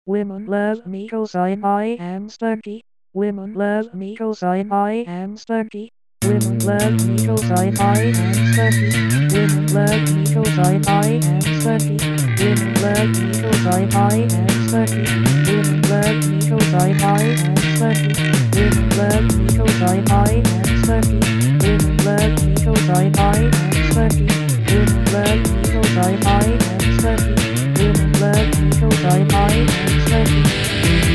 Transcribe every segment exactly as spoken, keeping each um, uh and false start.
Women love me 'cause I'm I am sturdy. Women love me 'cause I'm I am sturdy. Women love me 'cause I'm I am sturdy. Women love me 'cause I'm I am sturdy. Women love me 'cause I'm I am sturdy. Women love me 'cause I'm I am sturdy. Women love me 'cause I'm I am sturdy. Women love me 'cause I'm I am sturdy. Women love me 'cause I'm I am sturdy. Women love me 'cause I'm I am sturdy.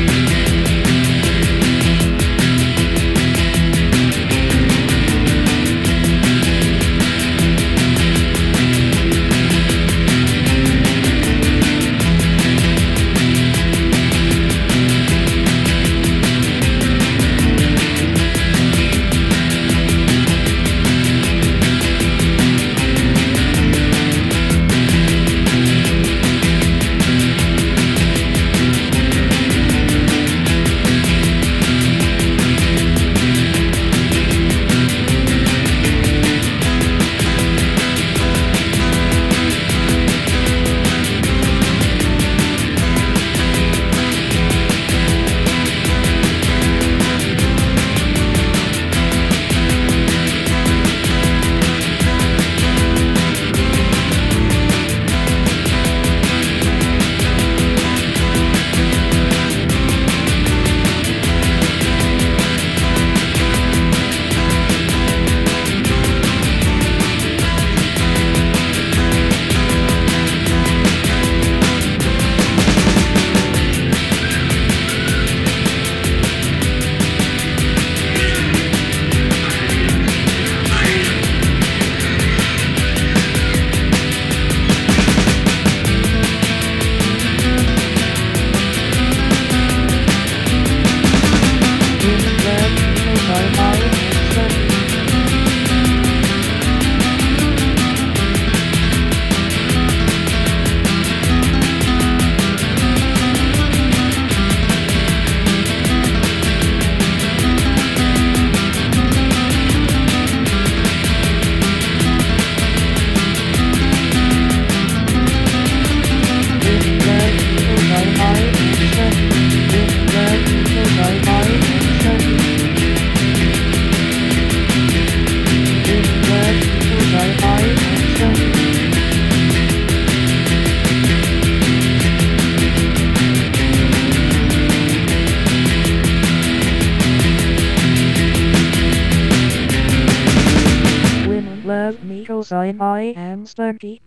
Love me 'cause I'm I am sturdy.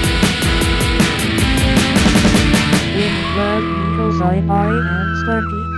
I'm I am sturdy.